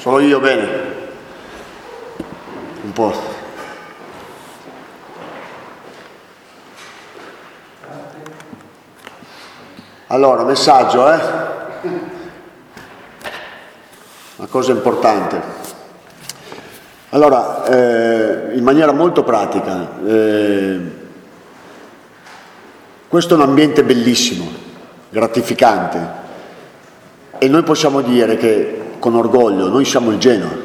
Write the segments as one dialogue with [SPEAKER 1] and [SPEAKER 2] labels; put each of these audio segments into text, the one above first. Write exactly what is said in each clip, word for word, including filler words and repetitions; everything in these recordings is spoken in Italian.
[SPEAKER 1] Solo io, bene. Un po'. Allora, messaggio, eh? Una cosa importante. Allora, eh, in maniera molto pratica, eh, questo è un ambiente bellissimo, gratificante, e noi possiamo dire che con orgoglio noi siamo il Genoa.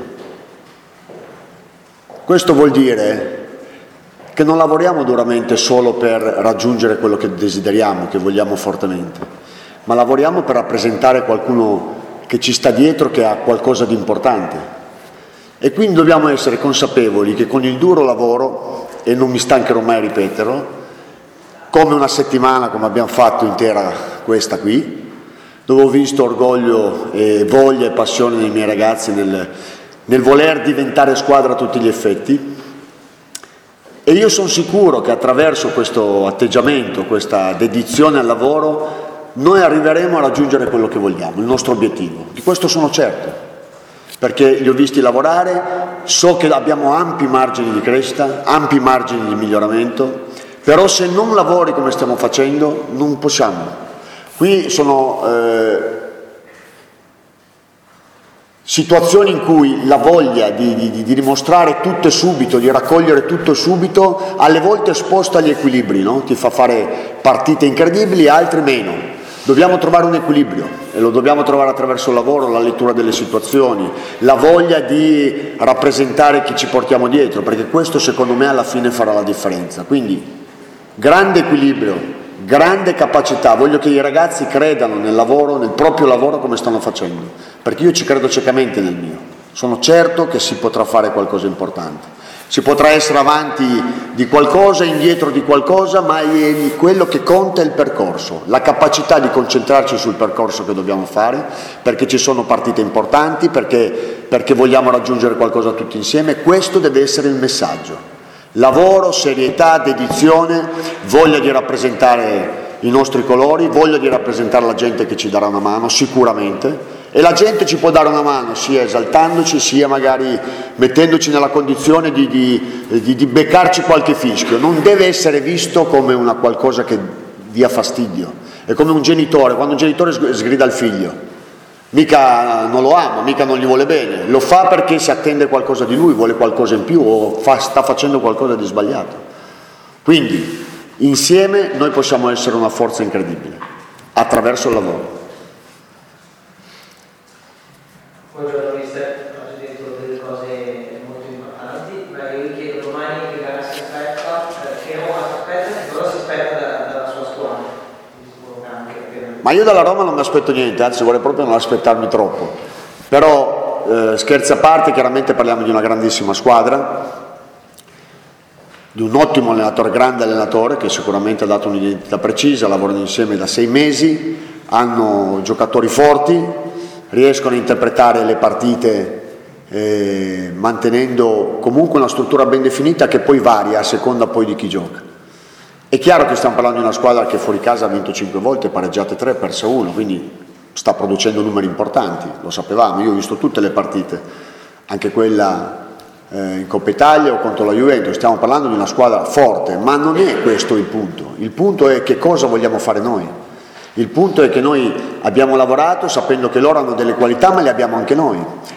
[SPEAKER 1] Questo vuol dire che non lavoriamo duramente solo per raggiungere quello che desideriamo, che vogliamo fortemente, ma lavoriamo per rappresentare qualcuno che ci sta dietro, che ha qualcosa di importante. E quindi dobbiamo essere consapevoli che con il duro lavoro, e non mi stancherò mai a ripeterlo, come una settimana come abbiamo fatto intera questa qui, dove ho visto orgoglio e voglia e passione dei miei ragazzi nel, nel voler diventare squadra a tutti gli effetti, e io sono sicuro che attraverso questo atteggiamento, questa dedizione al lavoro, noi arriveremo a raggiungere quello che vogliamo, il nostro obiettivo. Di questo sono certo, perché li ho visti lavorare, so che abbiamo ampi margini di crescita, ampi margini di miglioramento, però se non lavori come stiamo facendo non possiamo. Qui sono eh, situazioni in cui la voglia di, di, di dimostrare tutto e subito, di raccogliere tutto e subito, alle volte sposta gli equilibri, no? Ti fa fare partite incredibili, altre meno. Dobbiamo trovare un equilibrio e lo dobbiamo trovare attraverso il lavoro, la lettura delle situazioni, la voglia di rappresentare chi ci portiamo dietro, perché questo secondo me alla fine farà la differenza. Quindi grande equilibrio, grande capacità, voglio che i ragazzi credano nel lavoro, nel proprio lavoro come stanno facendo, perché io ci credo ciecamente nel mio, sono certo che si potrà fare qualcosa di importante, si potrà essere avanti di qualcosa, indietro di qualcosa, ma è quello che conta è il percorso, la capacità di concentrarci sul percorso che dobbiamo fare, perché ci sono partite importanti, perché, perché vogliamo raggiungere qualcosa tutti insieme. Questo deve essere il messaggio. Lavoro, serietà, dedizione, voglia di rappresentare i nostri colori, voglia di rappresentare la gente che ci darà una mano, sicuramente, e la gente ci può dare una mano sia esaltandoci, sia magari mettendoci nella condizione di, di, di, di beccarci qualche fischio. Non deve essere visto come una qualcosa che dia fastidio, è come un genitore, quando un genitore sgrida il figlio. Mica non lo ama, mica non gli vuole bene, lo fa perché si attende qualcosa di lui, vuole qualcosa in più o fa, sta facendo qualcosa di sbagliato. Quindi insieme noi possiamo essere una forza incredibile, attraverso il lavoro.
[SPEAKER 2] Buongiorno mister, oggi hai detto delle cose molto importanti, ma io vi chiedo domani che gara si aspetta, che Roma si aspetta e cosa si aspetta dalla, dalla sua squadra.
[SPEAKER 1] Ma io dalla Roma non mi aspetto niente, anzi vorrei proprio non aspettarmi troppo, però eh, scherzi a parte, chiaramente parliamo di una grandissima squadra, di un ottimo allenatore, grande allenatore che sicuramente ha dato un'identità precisa, lavorano insieme da sei mesi, hanno giocatori forti, riescono a interpretare le partite eh, mantenendo comunque una struttura ben definita che poi varia a seconda poi di chi gioca. È chiaro che stiamo parlando di una squadra che fuori casa ha vinto cinque volte, pareggiate tre, persa uno, quindi sta producendo numeri importanti, lo sapevamo, io ho visto tutte le partite, anche quella eh, in Coppa Italia o contro la Juventus, stiamo parlando di una squadra forte, ma non è questo il punto, il punto è che cosa vogliamo fare noi, il punto è che noi abbiamo lavorato sapendo che loro hanno delle qualità ma le abbiamo anche noi,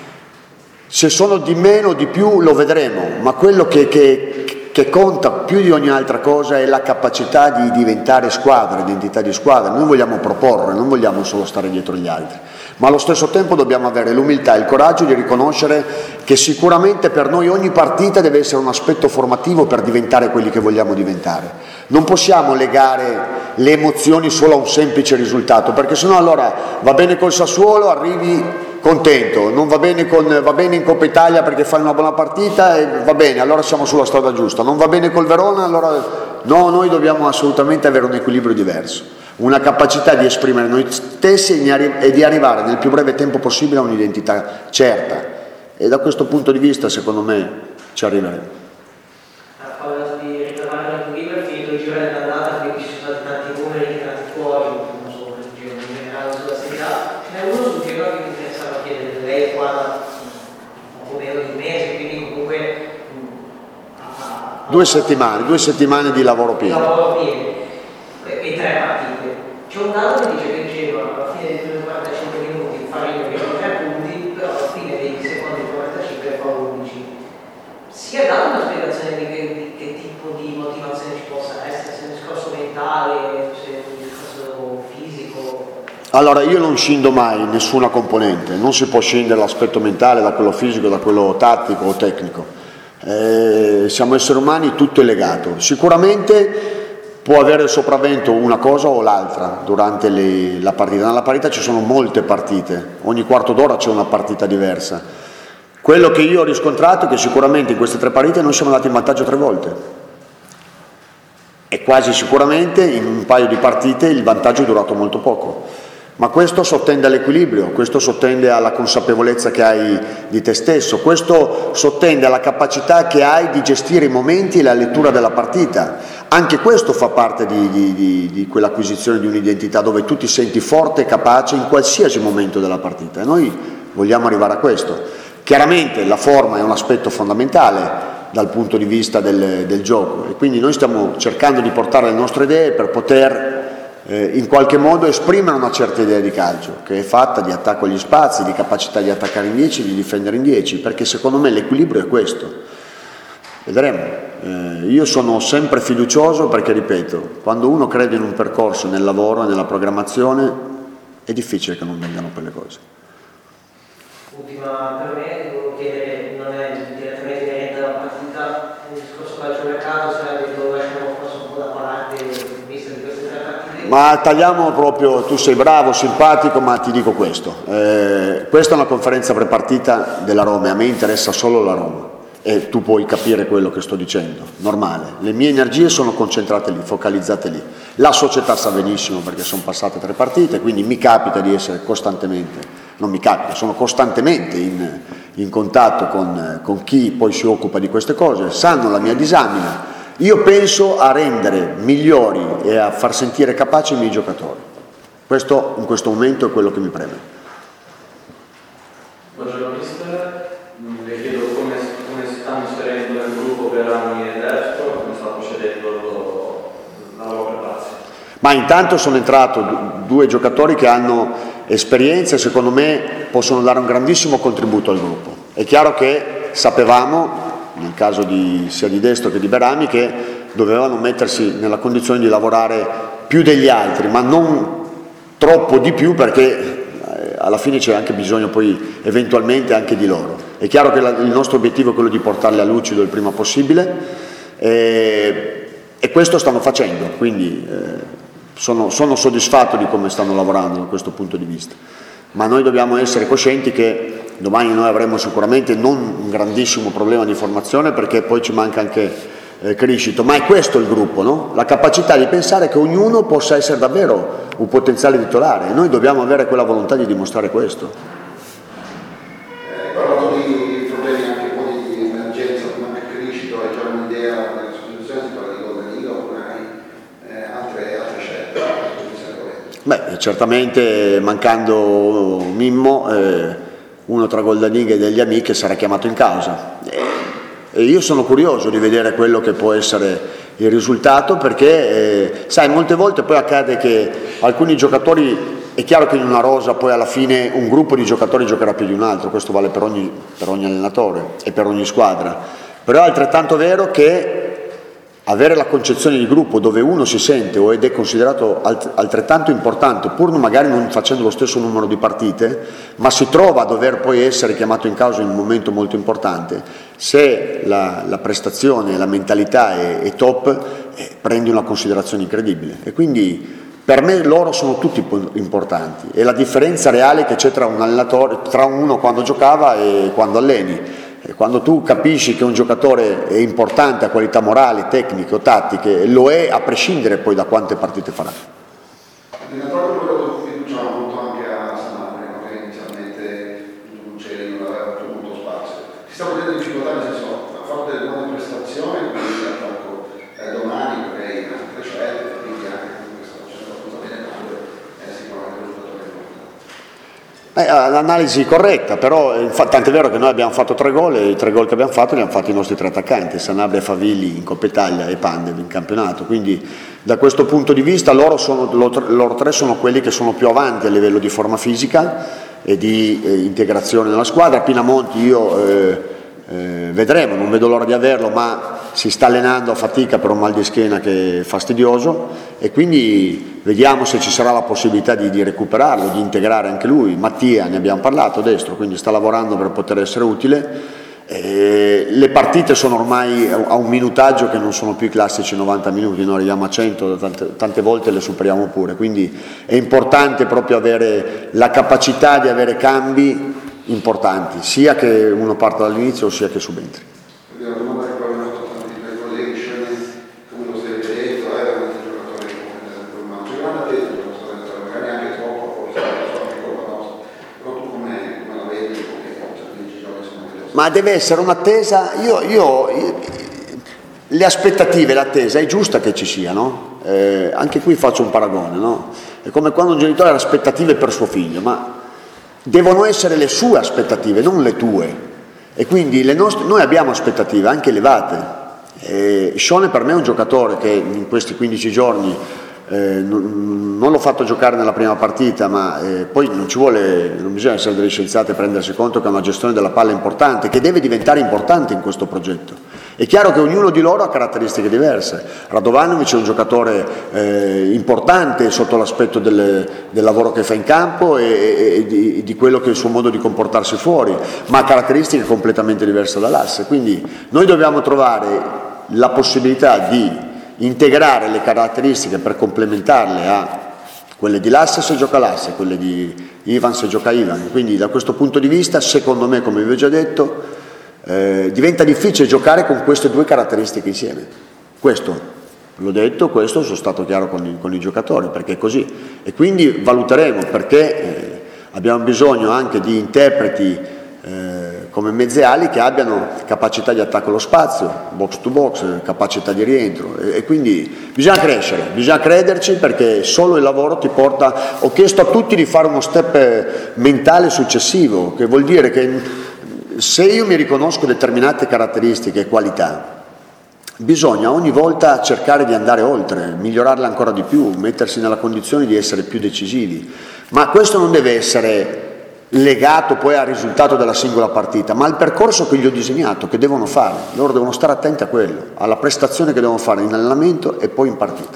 [SPEAKER 1] se sono di meno o di più lo vedremo, ma quello che, che che conta più di ogni altra cosa è la capacità di diventare squadra, identità di squadra. Noi vogliamo proporre, non vogliamo solo stare dietro gli altri, ma allo stesso tempo dobbiamo avere l'umiltà e il coraggio di riconoscere che sicuramente per noi ogni partita deve essere un aspetto formativo per diventare quelli che vogliamo diventare. Non possiamo legare le emozioni solo a un semplice risultato, perché sennò allora va bene col Sassuolo, arrivi contento, non va bene, con, va bene in Coppa Italia perché fai una buona partita e va bene, allora siamo sulla strada giusta, non va bene col Verona, allora no, noi dobbiamo assolutamente avere un equilibrio diverso, una capacità di esprimere noi stessi e di arrivare nel più breve tempo possibile a un'identità certa, e da questo punto di vista secondo me ci arriveremo.
[SPEAKER 2] A cosa di ritrovare l'equilibrio, finito il giro dell'andata, quindi ci sono stati tanti numeri tirati fuori, non solo per il giro in generale sulla Serie A, ce n'è uno sul giro che mi interessava chiedere, lei qua
[SPEAKER 1] Due settimane, due settimane di lavoro pieno.
[SPEAKER 2] Lavoro pieno e, e tre partite. C'è un dato che dice che Genoa alla fine dei primi quarantacinque minuti fa ventitré punti, però alla fine dei secondi quarantacinque fa undici. Si è data una spiegazione di che, di che tipo di motivazione ci possa essere, se è un discorso mentale, se è un discorso fisico?
[SPEAKER 1] Allora, io non scindo mai nessuna componente, non si può scindere l'aspetto mentale da quello fisico, da quello tattico o tecnico. Eh, siamo esseri umani, tutto è legato. Sicuramente può avere il sopravvento una cosa o l'altra durante le, la partita. Nella partita ci sono molte partite, ogni quarto d'ora c'è una partita diversa. Quello che io ho riscontrato è che sicuramente in queste tre partite noi siamo andati in vantaggio tre volte e quasi sicuramente in un paio di partite il vantaggio è durato molto poco. Ma questo sottende all'equilibrio, questo sottende alla consapevolezza che hai di te stesso, questo sottende alla capacità che hai di gestire i momenti e la lettura della partita. Anche questo fa parte di, di, di, di quell'acquisizione di un'identità dove tu ti senti forte e capace in qualsiasi momento della partita. E noi vogliamo arrivare a questo. Chiaramente la forma è un aspetto fondamentale dal punto di vista del, del gioco e quindi noi stiamo cercando di portare le nostre idee per poter Eh, in qualche modo esprimere una certa idea di calcio che è fatta di attacco agli spazi, di capacità di attaccare in dieci, di difendere in dieci, perché secondo me l'equilibrio è questo. Vedremo. Eh, io sono sempre fiducioso perché, ripeto, quando uno crede in un percorso, nel lavoro e nella programmazione è difficile che non vengano quelle cose.
[SPEAKER 2] Ultima per me, devo chiedere, non è direttamente inerente alla partita, il discorso calciomercato, se lo lasciamo forse un po' da parte vista di queste tre partite.
[SPEAKER 1] Ma tagliamo proprio, tu sei bravo, simpatico, ma ti dico questo, eh, questa è una conferenza prepartita della Roma e a me interessa solo la Roma e tu puoi capire quello che sto dicendo, normale, le mie energie sono concentrate lì, focalizzate lì, la società sa benissimo perché sono passate tre partite, quindi mi capita di essere costantemente, non mi capita, sono costantemente in, in contatto con, con chi poi si occupa di queste cose, sanno la mia disamina. Io penso a rendere migliori e a far sentire capaci i miei giocatori. Questo in questo momento è quello che mi preme.
[SPEAKER 3] Buongiorno mister, le chiedo come, come si stanno inserendo nel gruppo Berami e Destro, come sta procedendo la loro preparazione.
[SPEAKER 1] Ma intanto sono entrato due giocatori che hanno esperienza e secondo me possono dare un grandissimo contributo al gruppo. È chiaro che sapevamo nel caso di, sia di Destro che di Berami, che dovevano mettersi nella condizione di lavorare più degli altri, ma non troppo di più perché eh, alla fine c'è anche bisogno poi eventualmente anche di loro. È chiaro che la, il nostro obiettivo è quello di portarli a lucido il prima possibile eh, e questo stanno facendo, quindi eh, sono, sono soddisfatto di come stanno lavorando da questo punto di vista. Ma noi dobbiamo essere coscienti che domani noi avremo sicuramente non un grandissimo problema di formazione perché poi ci manca anche eh, Criscito, ma è questo il gruppo, no? La capacità di pensare che ognuno possa essere davvero un potenziale titolare e noi dobbiamo avere quella volontà di dimostrare questo.
[SPEAKER 4] Eh, parlando di problemi anche un po' di emergenza, come anche Criscito, hai già un'idea della sostituzione, si parla di Golden Eagle oppure hai eh, altre, altre scelte?
[SPEAKER 1] Beh, certamente mancando Mimmo, eh, uno tra Golden Eagle e degli amici sarà chiamato in causa. E, e io sono curioso di vedere quello che può essere il risultato perché, eh, sai, molte volte poi accade che alcuni giocatori, è chiaro che in una rosa poi alla fine un gruppo di giocatori giocherà più di un altro, questo vale per ogni, per ogni allenatore e per ogni squadra, però è altrettanto vero che avere la concezione di gruppo dove uno si sente o ed è considerato altrettanto importante, pur magari non facendo lo stesso numero di partite, ma si trova a dover poi essere chiamato in causa in un momento molto importante, se la, la prestazione, la mentalità è, è top, eh, prendi una considerazione incredibile. E quindi per me loro sono tutti importanti. E la differenza reale che c'è tra un allenatore, tra uno quando giocava e quando alleni. Quando tu capisci che un giocatore è importante a qualità morali, tecniche o tattiche, lo è a prescindere poi da quante partite farà.
[SPEAKER 4] L'allenatore quello fiducia molto anche a Sanabria, che inizialmente non c'era, non aveva più molto spazio. Si sta potendo difficoltà, nel senso, ha fatto delle buone prestazioni, quindi attacco eh, domani, perché in altre scelte, quindi anche questa sta facendo qualcosa bene, è sicuramente un giocatore importante.
[SPEAKER 1] Eh, l'analisi corretta, però infatti, tant'è vero che noi abbiamo fatto tre gol e i tre gol che abbiamo fatto li hanno fatti i nostri tre attaccanti, Sanabria, Favilli in Coppa Italia e Pandev in campionato, quindi da questo punto di vista loro, sono, loro tre sono quelli che sono più avanti a livello di forma fisica e di eh, integrazione nella squadra. Pinamonti io eh, eh, vedremo, non vedo l'ora di averlo, ma si sta allenando a fatica per un mal di schiena che è fastidioso e quindi vediamo se ci sarà la possibilità di, di recuperarlo, di integrare anche lui. Mattia, ne abbiamo parlato, destro, quindi sta lavorando per poter essere utile. Eh, le partite sono ormai a un minutaggio che non sono più i classici novanta minuti, noi arriviamo a cento, tante, tante volte le superiamo pure, quindi è importante proprio avere la capacità di avere cambi importanti, sia che uno parta dall'inizio sia che subentri.
[SPEAKER 4] Una domanda che poi mi hanno fatto tanti miei colleghi, come lo stai vedendo, eh, un giocatore come ma c'è grande attesa, magari anche troppo, forse anche colpa nostra, però tu come, come la vedi?
[SPEAKER 1] Ma deve essere un'attesa, io, io, io le aspettative, l'attesa è giusta che ci sia, no? Eh, anche qui faccio un paragone, no? È come quando un genitore ha aspettative per suo figlio, ma devono essere le sue aspettative, non le tue, e quindi le nostre, noi abbiamo aspettative anche elevate. Eh, Shone per me è un giocatore che in questi quindici giorni Eh, non, non l'ho fatto giocare nella prima partita, ma eh, poi non ci vuole, non bisogna essere degli scienziati e prendersi conto che è una gestione della palla importante, che deve diventare importante in questo progetto. È chiaro che ognuno di loro ha caratteristiche diverse. Radovanovic è un giocatore eh, importante sotto l'aspetto del, del lavoro che fa in campo e, e, e di, di quello che è il suo modo di comportarsi fuori, ma ha caratteristiche completamente diverse dall'asse, quindi noi dobbiamo trovare la possibilità di integrare le caratteristiche per complementarle a quelle di Lasse se gioca Lasse, quelle di Ivan se gioca Ivan, quindi da questo punto di vista secondo me, come vi ho già detto, eh, diventa difficile giocare con queste due caratteristiche insieme. Questo l'ho detto, questo sono stato chiaro con i, con i giocatori, perché è così, e quindi valuteremo, perché eh, abbiamo bisogno anche di interpreti eh, come mezzeali che abbiano capacità di attacco allo spazio, box to box, capacità di rientro, e, e quindi bisogna crescere, bisogna crederci, perché solo il lavoro ti porta. Ho chiesto a tutti di fare uno step mentale successivo, che vuol dire che se io mi riconosco determinate caratteristiche e qualità, bisogna ogni volta cercare di andare oltre, migliorarle ancora di più, mettersi nella condizione di essere più decisivi, ma questo non deve essere legato poi al risultato della singola partita, ma al percorso che gli ho disegnato, che devono fare. Loro devono stare attenti a quello, alla prestazione che devono fare in allenamento e poi in partita.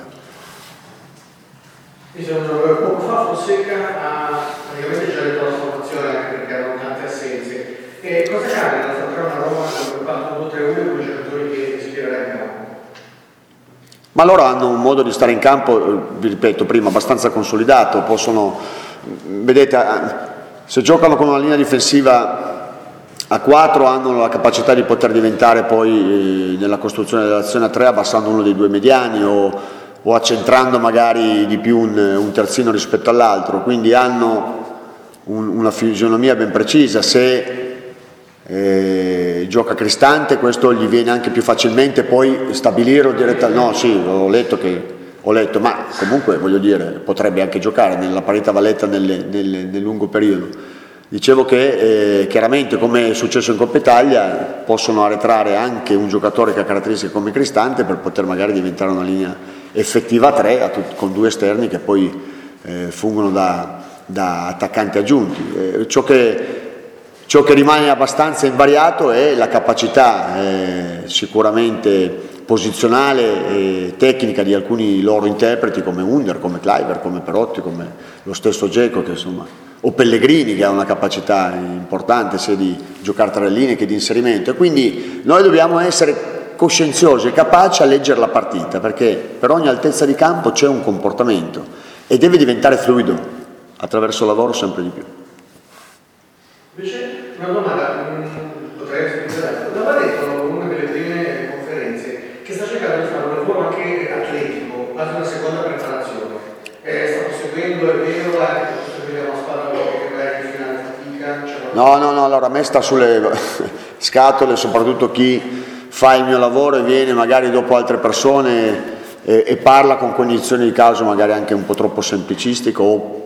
[SPEAKER 5] Poco fa Fonseca ha praticamente già detto la formazione, anche perché erano tante assenze. E cosa cambia nella stagione a Roma per quanto due tre uno con i giocatori che si schiereranno in campo?
[SPEAKER 1] Ma loro hanno un modo di stare in campo, vi ripeto prima, abbastanza consolidato, possono, vedete, se giocano con una linea difensiva a quattro hanno la capacità di poter diventare poi eh, nella costruzione dell'azione a tre abbassando uno dei due mediani o, o accentrando magari di più un, un terzino rispetto all'altro, quindi hanno un, una fisionomia ben precisa. Se eh, gioca Cristante questo gli viene anche più facilmente poi stabilire direttamente. No, sì, ho letto che Ho letto, ma comunque voglio dire, potrebbe anche giocare nella parità Valletta nelle, nelle, nel lungo periodo. Dicevo che eh, chiaramente, come è successo in Coppa Italia, possono arretrare anche un giocatore che ha caratteristiche come Cristante per poter magari diventare una linea effettiva a tre a tut- con due esterni che poi eh, fungono da, da attaccanti aggiunti. Eh, ciò che Ciò che rimane abbastanza invariato è la capacità eh, sicuramente posizionale e tecnica di alcuni loro interpreti come Under, come Kluivert, come Perotti, come lo stesso Dzeko, che insomma, o Pellegrini, che ha una capacità importante sia di giocare tra le linee che di inserimento. E quindi noi dobbiamo essere coscienziosi e capaci a leggere la partita, perché per ogni altezza di campo c'è un comportamento e deve diventare fluido attraverso il lavoro sempre di più.
[SPEAKER 5] Invece una domanda, potrei spiegare, aveva detto in una delle prime conferenze che sta cercando di fare un lavoro anche atletico, quasi una seconda preparazione. Eh, sta proseguendo, è vero, anche per costruire una squadra che magari in finale fatica? Cioè,
[SPEAKER 1] no, no, no, allora a me sta sulle scatole, soprattutto chi fa il mio lavoro e viene magari dopo altre persone e, e parla con cognizione di causa magari anche un po' troppo semplicistico o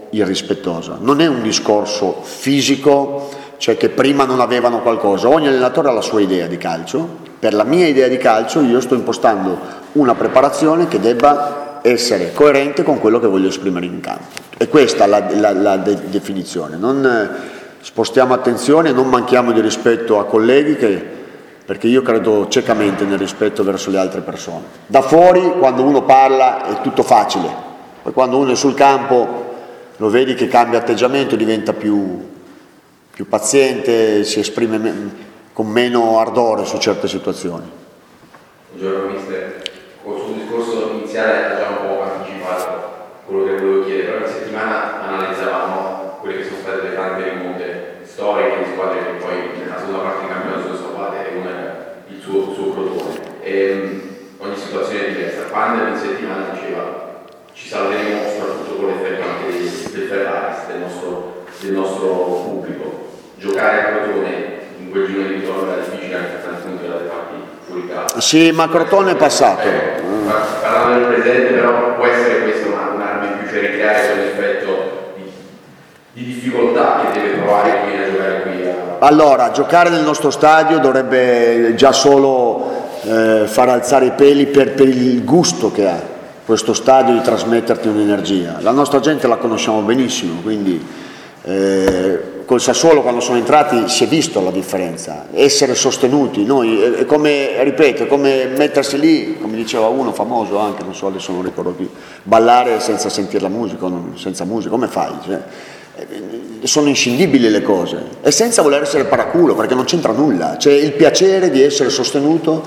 [SPEAKER 1] irrispettosa, non è un discorso fisico, cioè che prima non avevano qualcosa. Ogni allenatore ha la sua idea di calcio. Per la mia idea di calcio io sto impostando una preparazione che debba essere coerente con quello che voglio esprimere in campo. E questa è la, la, la de- definizione. Non eh, spostiamo attenzione, non manchiamo di rispetto a colleghi, che, perché io credo ciecamente nel rispetto verso le altre persone. Da fuori, quando uno parla, è tutto facile. Poi quando uno è sul campo lo vedi che cambia atteggiamento, diventa più, più paziente, si esprime me- con meno ardore su certe situazioni.
[SPEAKER 6] Buongiorno mister, sul discorso iniziale ha già un po' anticipato quello che volevo chiedere, però in settimana analizzavamo quelle che sono state le tante rimonte storiche di squadre che poi nella seconda parte di campionato sono scappate e uno è il suo, suo crotone. E, um, ogni situazione è diversa. Quando in settimana diceva ci salveremo soprattutto con l'effetto anche dei, del Ferraris, del nostro, del nostro pubblico. Giocare a Crotone in quel giro di ritorno era difficile anche per tanti punti delle parti fuori casa.
[SPEAKER 1] Sì, ma Crotone è passato.
[SPEAKER 6] Eh, parlando del presente, però può essere questa una, un'arma in più per ricreare quell'effetto di, di difficoltà che deve provare qui a giocare qui. A...
[SPEAKER 1] Allora, giocare nel nostro stadio dovrebbe già solo eh, far alzare i peli per, per il gusto che ha questo stadio di trasmetterti un'energia. La nostra gente la conosciamo benissimo, quindi eh, col Sassuolo quando sono entrati si è visto la differenza, essere sostenuti. Noi è come, ripeto, è come mettersi lì, come diceva uno famoso anche, non so, adesso non ricordo più, ballare senza sentire la musica, senza musica, come fai? Cioè, sono inscindibili le cose, e senza voler essere paraculo, perché non c'entra nulla, c'è il piacere di essere sostenuto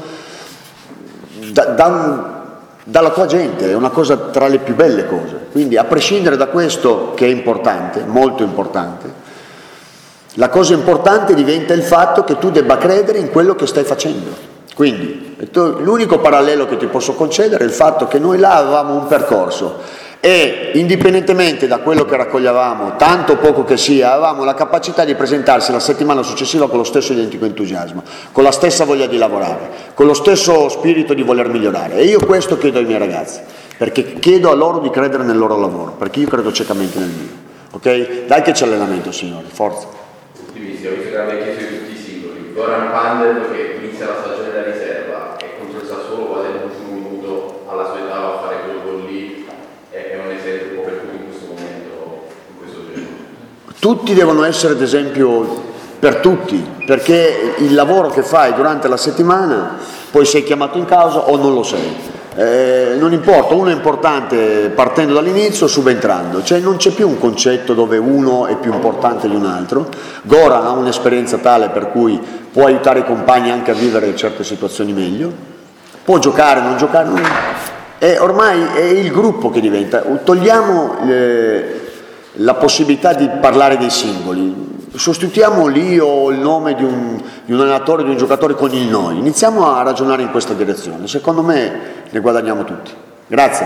[SPEAKER 1] da, da, dalla tua gente, è una cosa tra le più belle cose. Quindi a prescindere da questo, che è importante, molto importante, la cosa importante diventa il fatto che tu debba credere in quello che stai facendo. Quindi l'unico parallelo che ti posso concedere è il fatto che noi là avevamo un percorso e indipendentemente da quello che raccoglievamo, tanto o poco che sia, avevamo la capacità di presentarsi la settimana successiva con lo stesso identico entusiasmo, con la stessa voglia di lavorare, con lo stesso spirito di voler migliorare. E io questo chiedo ai miei ragazzi, perché chiedo a loro di credere nel loro lavoro, perché io credo ciecamente nel mio. Ok? Dai che c'è allenamento, signori, forza.
[SPEAKER 6] Ultimissimo, visto che avete chiesto di tutti i singoli, Goran Pandev che inizia la stagione da riserva e contro il Sassuolo quasi all'ultimo minuto alla sua età va a fare quel gol lì, è un esempio un po' per tutti in questo momento, in questo giorno.
[SPEAKER 1] Tutti devono essere d'esempio per tutti, perché il lavoro che fai durante la settimana poi sei chiamato in causa o non lo sei. Eh, non importa, uno è importante partendo dall'inizio, subentrando, cioè non c'è più un concetto dove uno è più importante di un altro. Goran ha un'esperienza tale per cui può aiutare i compagni anche a vivere certe situazioni meglio, può giocare, non giocare, non... E ormai è il gruppo che diventa. Togliamo eh, la possibilità di parlare dei singoli, sostituiamo l'io, il nome di un, di un allenatore, di un giocatore con il noi, iniziamo a ragionare in questa direzione, secondo me ne guadagniamo tutti. Grazie.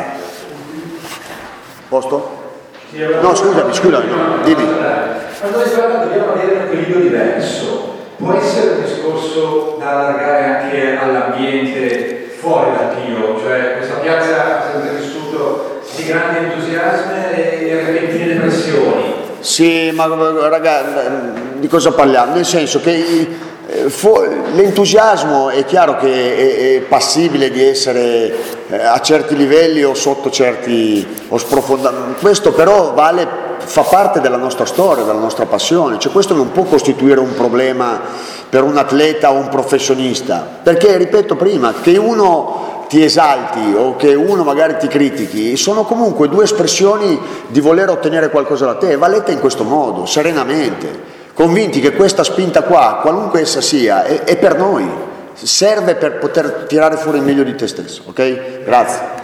[SPEAKER 1] Posto? No, scusami, scusami, no, dimmi.
[SPEAKER 7] Quando si parla dobbiamo avere un equilibrio diverso, può essere un discorso da allargare anche all'ambiente fuori dal Pio, cioè questa piazza ha sempre vissuto di grandi entusiasmi e repentine depressioni.
[SPEAKER 1] Sì, ma raga, di cosa parliamo? Nel senso che eh, l'entusiasmo è chiaro che è, è passibile di essere eh, a certi livelli o sotto certi o sprofondamenti. Questo però vale, fa parte della nostra storia, della nostra passione, cioè questo non può costituire un problema per un atleta o un professionista, perché ripeto prima, che uno ti esalti o che uno magari ti critichi sono comunque due espressioni di voler ottenere qualcosa da te. Va letta in questo modo, serenamente, convinti che questa spinta qua, qualunque essa sia, è, è per noi, serve per poter tirare fuori il meglio di te stesso. Ok? Grazie.